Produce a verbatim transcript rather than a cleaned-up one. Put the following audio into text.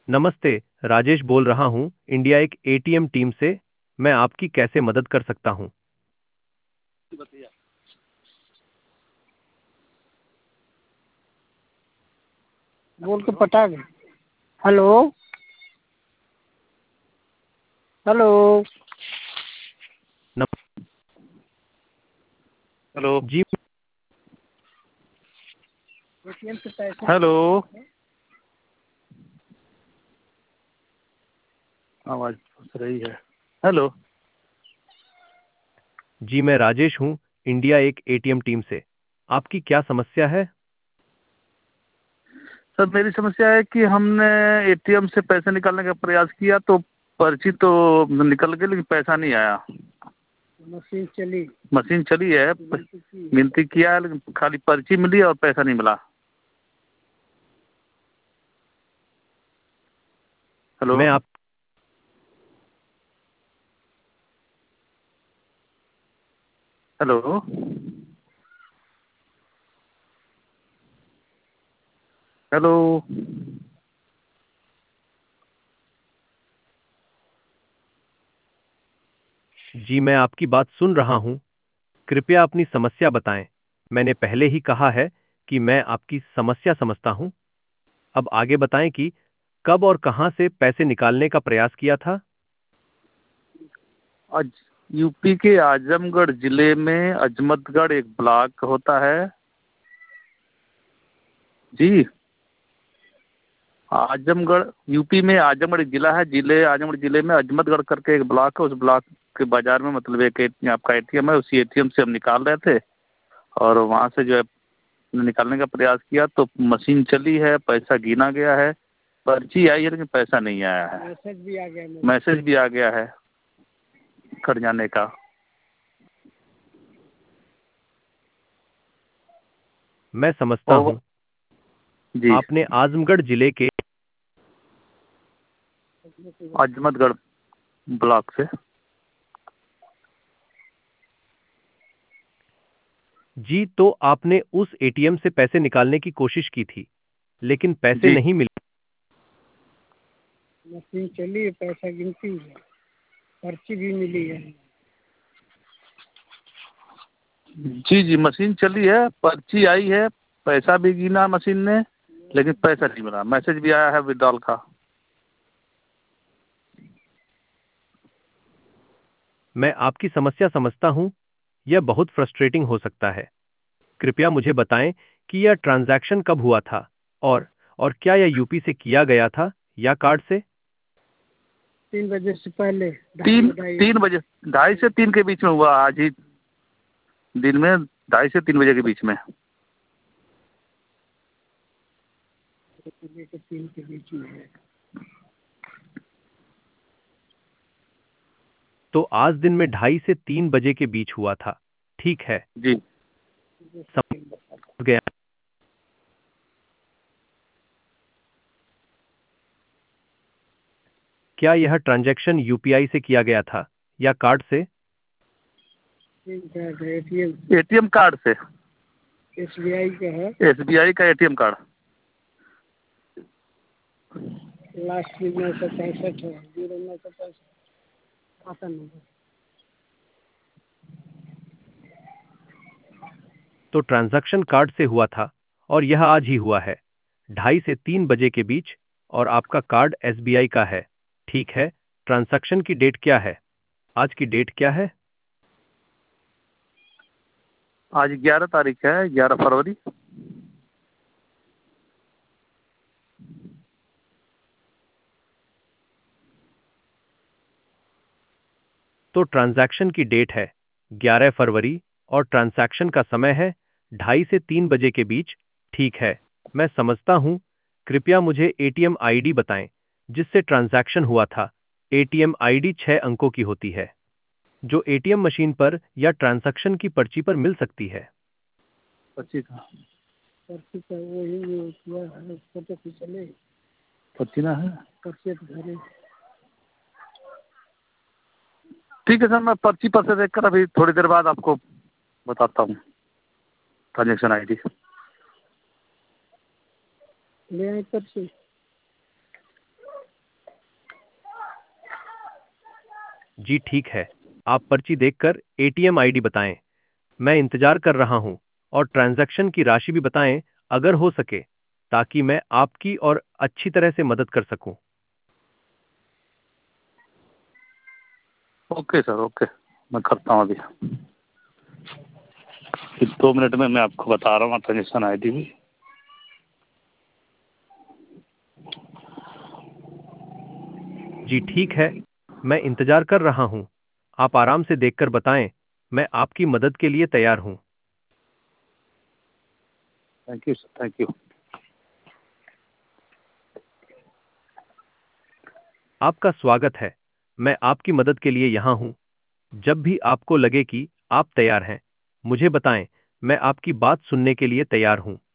नमस्ते। राजेश बोल रहा हूँ इंडिया एक एटीएम टीम से। मैं आपकी कैसे मदद कर सकता हूँ? बोल के पटा गए। हेलो हेलो नम हेलो जी एटीएम से पैसे हेलो आवाज फंस रही है। हेलो जी मैं राजेश हूँ इंडिया एक एटीएम टीम से। आपकी क्या समस्या है? सर, मेरी समस्या है कि हमने एटीएम से पैसे निकालने का प्रयास किया तो पर्ची तो निकल गई लेकिन पैसा नहीं आया। मशीन चली मशीन चली है, गिनती किया है लेकिन खाली पर्ची मिली और पैसा नहीं मिला। हेलो मैं आप हेलो हेलो जी मैं आपकी बात सुन रहा हूँ। कृपया अपनी समस्या बताएं। मैंने पहले ही कहा है कि मैं आपकी समस्या समझता हूँ। अब आगे बताएं कि कब और कहां से पैसे निकालने का प्रयास किया था। आज यूपी के आजमगढ़ जिले में अजमतगढ़ एक ब्लॉक होता है जी। आजमगढ़ यूपी में आजमगढ़ एक जिला है, जिले आजमगढ़ जिले में अजमतगढ़ करके एक ब्लॉक है। उस ब्लॉक के बाजार में मतलब एक ए- आपका एटीएम है, उसी एटीएम से हम निकाल रहे थे और वहाँ से जो है निकालने का प्रयास किया तो मशीन चली है, पैसा गिना गया है, पर्ची आई है लेकिन पैसा नहीं आया है। मैसेज भी आ गया। मैसेज भी आ गया है कट जाने का। मैं समझता और हूँ। जी, आपने आजमगढ़ जिले के अजमतगढ़ ब्लॉक से। जी तो आपने उस एटीएम से पैसे निकालने की कोशिश की थी लेकिन पैसे जी नहीं मिले। मशीन चली है, पैसा गिनती है, पर्ची भी मिली है। जी जी मशीन चली है, पर्ची आई है, पैसा भी गिना मशीन ने लेकिन पैसा नहीं मिला। मैसेज भी आया है विड्रॉल का। मैं आपकी समस्या समझता हूं। यह बहुत फ्रस्ट्रेटिंग हो सकता है। कृपया मुझे बताएं कि यह ट्रांजैक्शन कब हुआ था और और क्या यह यूपी से किया गया था या कार्ड से? तीन बजे से पहले तीन ढाई तीन बजे ढाई से तीन के बीच में हुआ, आज ही दिन में ढाई से तीन बजे के बीच में। बजे के तीन के बीच में है। तो आज दिन में ढाई से तीन बजे के बीच हुआ था। ठीक है, जी समझ गया। क्या यह ट्रांजैक्शन यूपीआई से किया गया था या कार्ड से? एटीएम एटीएम कार्ड से। एसबीआई का है। एसबीआई का एटीएम कार्ड। लास्ट में नौ सौ पैंसठ है, जीरो नौ सौ पैंसठ खाता नंबर। तो ट्रांजैक्शन कार्ड से हुआ था और यह आज ही हुआ है, ढाई से तीन बजे के बीच। और आपका कार्ड एसबीआई का है। ठीक है। ट्रांजैक्शन की डेट क्या है? आज की डेट क्या है? आज ग्यारह तारीख है, ग्यारह फरवरी। तो ट्रांजैक्शन की डेट है ग्यारह फरवरी और ट्रांजैक्शन का समय है ढाई से तीन बजे के बीच। ठीक है, मैं समझता हूं। कृपया मुझे एटीएम आईडी बताएं जिससे ट्रांजैक्शन हुआ था। एटीएम आईडी छह अंकों की होती है जो एटीएम मशीन पर या ट्रांजैक्शन की पर्ची पर मिल सकती है। पच्चीस का पर्ची पर वही जो किया है, फोटो खींचले पच्चीस ना है। पर्ची तो घरे। ठीक है सर, मैं पर्ची पर से देखकर अभी थोड़ी देर बाद आपको बताता हूँ ट्रांजेक्शन आईडी। ले आए पर्ची। जी ठीक है, आप पर्ची देखकर एटीएम आईडी बताएं। मैं इंतजार कर रहा हूं, और ट्रांजैक्शन की राशि भी बताएं अगर हो सके, ताकि मैं आपकी और अच्छी तरह से मदद कर सकूं। ओके सर, ओके, मैं करता हूँ अभी। फिर दो मिनट में मैं आपको बता रहा हूँ ट्रांजेक्शन आई डी भी। जी ठीक है, मैं इंतजार कर रहा हूं। आप आराम से देखकर बताएं, मैं आपकी मदद के लिए तैयार हूं। Thank you sir, thank you. आपका स्वागत है। मैं आपकी मदद के लिए यहां हूं। जब भी आपको लगे कि आप तैयार हैं, मुझे बताएं, मैं आपकी बात सुनने के लिए तैयार हूं।